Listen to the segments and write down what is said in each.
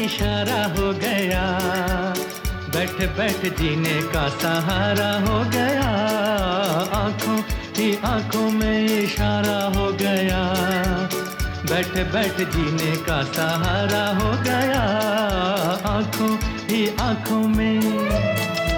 इशारा हो गया, बैठ बैठ जीने का सहारा हो गया। आंखों ही आंखों में इशारा हो गया, बैठ बैठ जीने का सहारा हो गया। आंखों ही आंखों में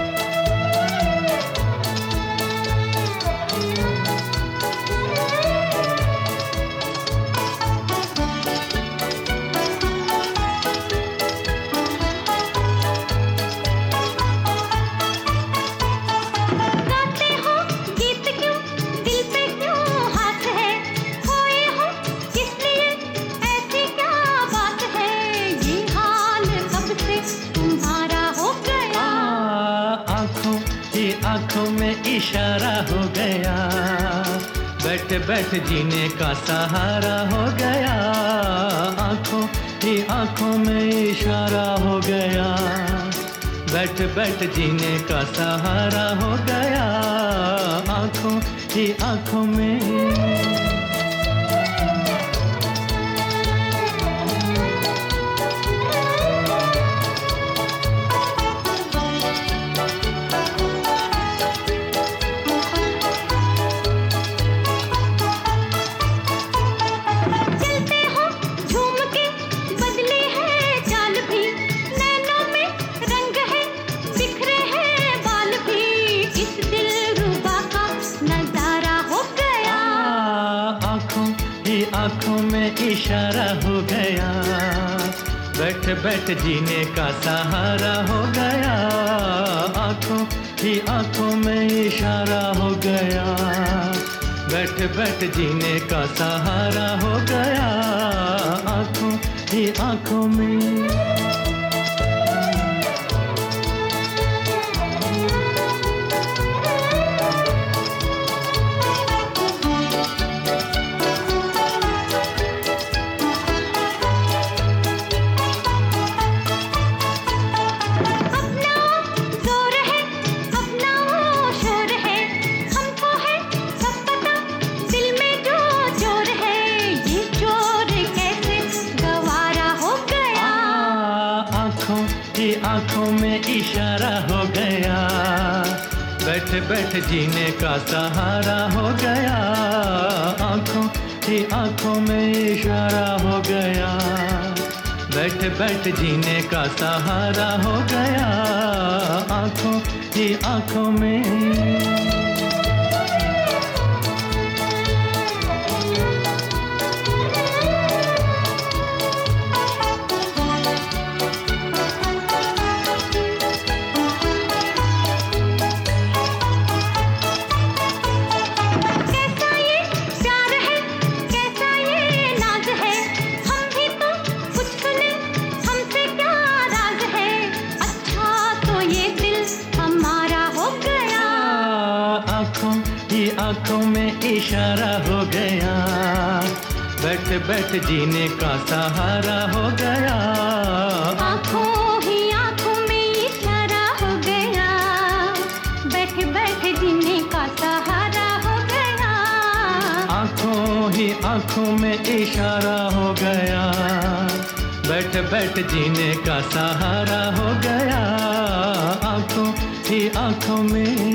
आंखों में इशारा हो गया, बैठ बैठ जीने का सहारा हो गया। आंखों ही आंखों में इशारा हो गया, बैठ बैठ जीने का सहारा हो गया। आंखों ही आंखों में आंखों में इशारा हो गया, बैठ बैठ जीने का सहारा हो गया। आंखों ही आंखों में इशारा हो गया, बैठ बैठ जीने का सहारा हो गया। आंखों ही आंखों में आंखों में इशारा हो गया, बैठ बैठ जीने का सहारा हो गया। आंखों ही आंखों में इशारा हो गया, बैठ बैठ जीने का सहारा हो गया। आंखों ही आंखों में आंखों में इशारा हो गया, बैठ बैठ जीने का सहारा हो गया। आंखों ही आंखों में इशारा हो गया, बैठ बैठ जीने का सहारा हो गया। आंखों ही आंखों में इशारा हो गया, बैठ बैठ जीने का सहारा हो गया। आंखों ही आंखों में